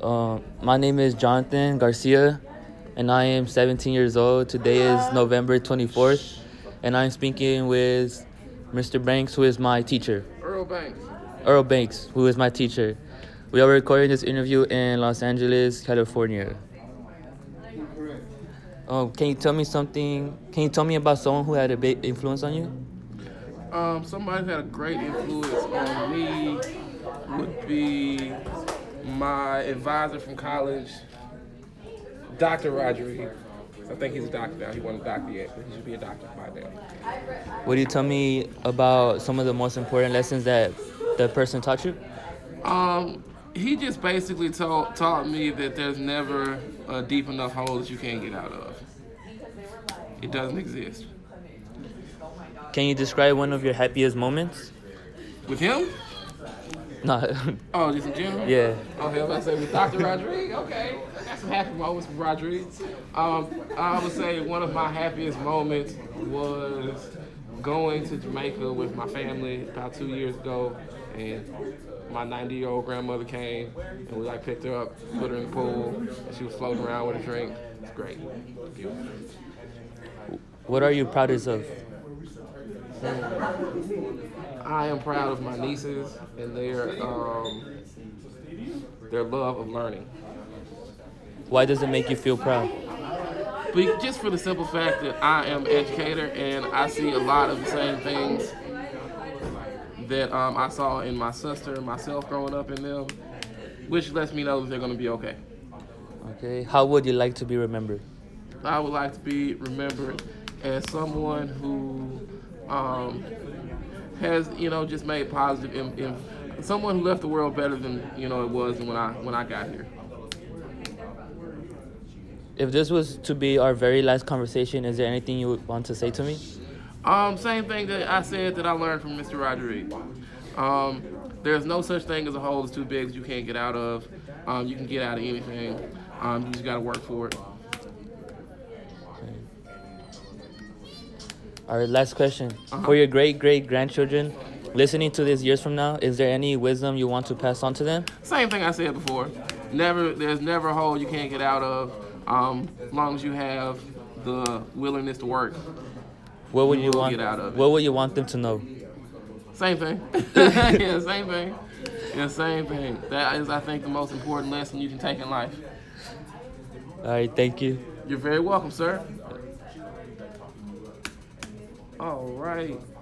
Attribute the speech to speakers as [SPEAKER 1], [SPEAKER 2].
[SPEAKER 1] My name is Jonathan Garcia, and I am 17 years old. Today is November 24th, and I'm speaking with Mr. Banks, who is my teacher.
[SPEAKER 2] Earl Banks.
[SPEAKER 1] Earl Banks, who is my teacher. We are recording this interview in Los Angeles, California. Can you tell me something? Can you tell me about someone who had a big influence on you?
[SPEAKER 2] Somebody who had a great influence on me would be my advisor from college, Dr. Rodriguez. I think he's a doctor now. He wasn't a doctor yet, but he should be a doctor by now.
[SPEAKER 1] Would you tell me about some of the most important lessons that the person taught you?
[SPEAKER 2] He just basically taught me that there's never a deep enough hole that you can't get out of. It doesn't exist.
[SPEAKER 1] Can you describe one of your happiest moments?
[SPEAKER 2] With him?
[SPEAKER 1] No.
[SPEAKER 2] Oh, just in general?
[SPEAKER 1] Yeah.
[SPEAKER 2] Okay, I was about to say with Dr. Rodriguez. Okay, I got some happy moments with Rodriguez. I would say one of my happiest moments was going to Jamaica with my family about 2 years ago, and my 90-year-old grandmother came, and we picked her up, put her in the pool, and she was floating around with a drink. It's great.
[SPEAKER 1] What are you proudest of?
[SPEAKER 2] I am proud of my nieces and their love of learning.
[SPEAKER 1] Why does it make you feel proud?
[SPEAKER 2] But just for the simple fact that I am an educator and I see a lot of the same things that I saw in my sister and myself growing up in them, which lets me know that they're going to be okay.
[SPEAKER 1] Okay. How would you like to be remembered?
[SPEAKER 2] I would like to be remembered as someone who has, just made positive someone who left the world better than, it was when I got here.
[SPEAKER 1] If this was to be our very last conversation, is there anything you would want to say to me?
[SPEAKER 2] Same thing that I said that I learned from Mr. Rodriguez. There's no such thing as a hole that's too big that you can't get out of. You can get out of anything. You just got to work for it.
[SPEAKER 1] Okay. All right, last question. For your great-great-grandchildren listening to this years from now, is there any wisdom you want to pass on to them?
[SPEAKER 2] Same thing I said before. There's never a hole you can't get out of. As long as you have the willingness to work,
[SPEAKER 1] What would you want?
[SPEAKER 2] Get out of it.
[SPEAKER 1] What would you want them to know?
[SPEAKER 2] Same thing. Yeah, same thing. Yeah, same thing. That is, I think, the most important lesson you can take in life.
[SPEAKER 1] All right, thank you.
[SPEAKER 2] You're very welcome, sir. All right.